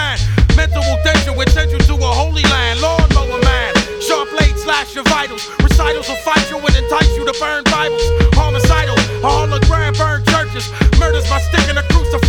man. Mental danger will send you to a holy land. Lawnmower man, sharp blade slash your vitals. Recitals will fight you and entice you to burn Bibles. Homicidal, a hologram burn churches. Murders by stick in a crucifix.